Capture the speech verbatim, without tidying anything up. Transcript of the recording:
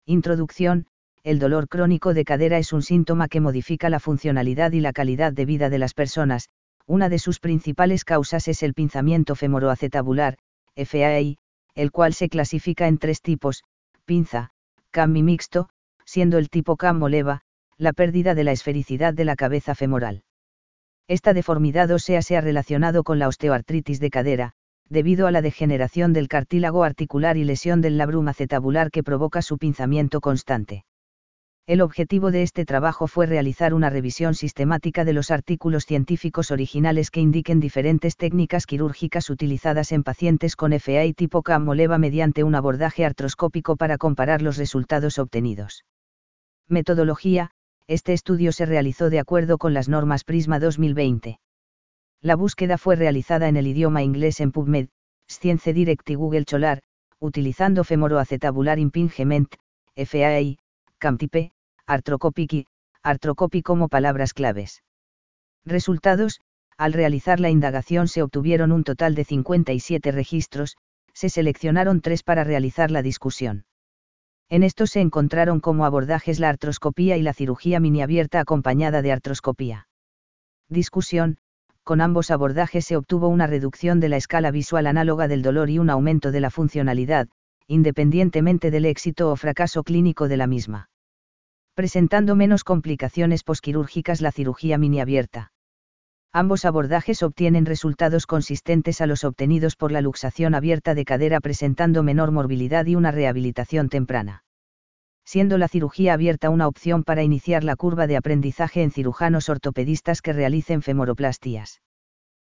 Introducción. El dolor crónico de cadera es un síntoma que modifica la funcionalidad y la calidad de vida de las personas. Una de sus principales causas es el pinzamiento femoroacetabular, F A I, el cual se clasifica en tres tipos: pinza, cam y mixto, siendo el tipo cam o leva, la pérdida de la esfericidad de la cabeza femoral. Esta deformidad ósea se ha relacionado con la osteoartritis de cadera, debido a la degeneración del cartílago articular y lesión del labrum acetabular que provoca su pinzamiento constante. El objetivo de este trabajo fue realizar una revisión sistemática de los artículos científicos originales que indiquen diferentes técnicas quirúrgicas utilizadas en pacientes con F A I tipo cam o leva mediante un abordaje artroscópico para comparar los resultados obtenidos. Metodología. Este estudio se realizó de acuerdo con las normas Prisma dos mil veinte. La búsqueda fue realizada en el idioma inglés en PubMed, Science Direct y Google Scholar, utilizando femoroacetabular impingement, F A I, camtype, arthrocopic y arthrocopic como palabras claves. Resultados. Al realizar la indagación se obtuvieron un total de cincuenta y siete registros, se seleccionaron tres para realizar la discusión. En estos se encontraron como abordajes la artroscopía y la cirugía miniabierta acompañada de artroscopía. Discusión. Con ambos abordajes se obtuvo una reducción de la escala visual análoga del dolor y un aumento de la funcionalidad, independientemente del éxito o fracaso clínico de la misma. Presentando menos complicaciones posquirúrgicas la cirugía miniabierta. Ambos abordajes obtienen resultados consistentes a los obtenidos por la luxación abierta de cadera, presentando menor morbilidad y una rehabilitación temprana. Siendo la cirugía abierta una opción para iniciar la curva de aprendizaje en cirujanos ortopedistas que realicen femoroplastías.